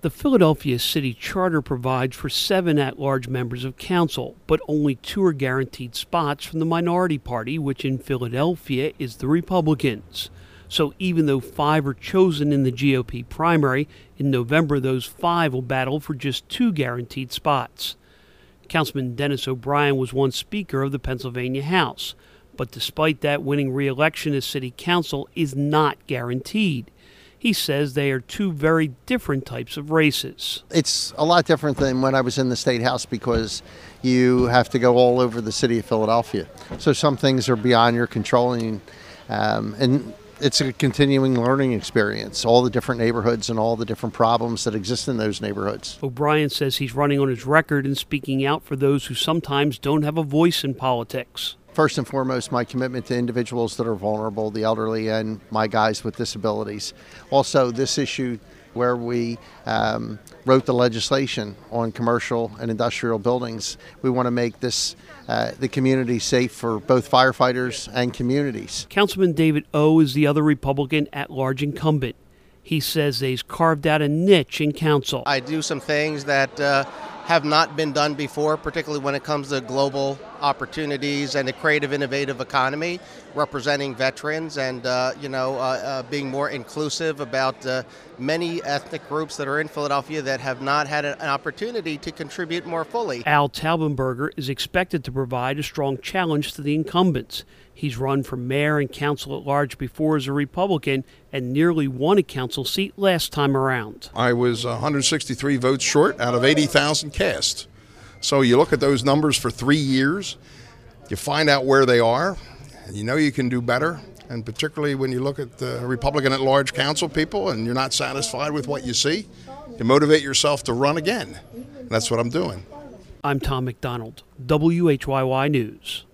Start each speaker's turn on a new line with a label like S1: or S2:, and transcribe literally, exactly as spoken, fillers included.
S1: The Philadelphia City Charter provides for seven at-large members of council, but only two are guaranteed spots from the minority party, which in Philadelphia is the Republicans. So even though five are chosen in the G O P primary, in November those five will battle for just two guaranteed spots. Councilman Dennis O'Brien was once Speaker of the Pennsylvania House, but despite that, winning re-election as City Council is not guaranteed. He says they are two very different types of races.
S2: It's a lot different than when I was in the State House because you have to go all over the city of Philadelphia. So some things are beyond your control, and, um, and it's a continuing learning experience, all the different neighborhoods and all the different problems that exist in those neighborhoods.
S1: O'Brien says he's running on his record and speaking out for those who sometimes don't have a voice in politics.
S2: First and foremost, my commitment to individuals that are vulnerable, the elderly, and my guys with disabilities. Also, this issue where we um, wrote the legislation on commercial and industrial buildings, we want to make this uh, the community safe for both firefighters and communities.
S1: Councilman David O. is the other Republican at-large incumbent. He says he's carved out a niche in council.
S3: I do some things that uh, have not been done before, particularly when it comes to global opportunities and a creative, innovative economy, representing veterans and, uh, you know, uh, uh, being more inclusive about uh, many ethnic groups that are in Philadelphia that have not had an opportunity to contribute more fully.
S1: Al Taubenberger is expected to provide a strong challenge to the incumbents. He's run for mayor and council at large before as a Republican and nearly won a council seat last time around.
S4: I was one hundred sixty-three votes short out of eighty thousand cast. So you look at those numbers for three years, you find out where they are, and you know you can do better. And particularly when you look at the Republican at large council people and you're not satisfied with what you see, you motivate yourself to run again. And that's what I'm doing.
S1: I'm Tom McDonald, W H Y Y News.